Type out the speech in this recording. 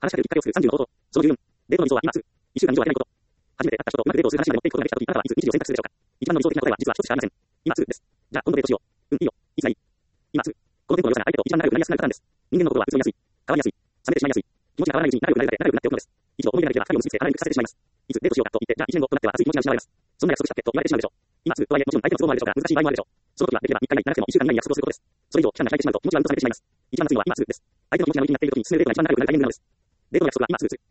話しかけるきっかけを作る30の方法。その14。デートの理想は今すぐ。1週間以上は諦めないこと。初めて会った人とうまくデートをする話まで持っていくことができたとき、あなたはいつ日時を選択するでしょうか。一番の理想的な答えは実は一つしかありません。今すぐです。じゃあ今度デートしよう。うん、いいよ。いつがいい？今すぐ。このテンポの良さが相手と一番仲良くなりやすくなるパターンです。人間の心は移りやすい。変わりやすい。冷めてしまいやすい。気持ちが変わらないうちに仲良くなっておくのです。一度思い出がなければ二人を結びつけ離れにくくさせてしまいます。いつデートしようかと言って、じゃあ1年後となっては熱い気持ちが失われます。そんな約束したってと言われてしまうでしょう。今すぐとはいえもちろん相手の都合もあるでしょうが、難しい場合もあるでしょう。その時はできれば3日以内、長くても1週間以内に約束をすることです。それ以上期間が空いてしまうと気持ちがうるとされてしまいます。一番熱いのは今すぐです。相手の気持ちが乗り気になっている時に進めるデートが一番仲良くなるタイミングなのです。デートの約束は今すぐです。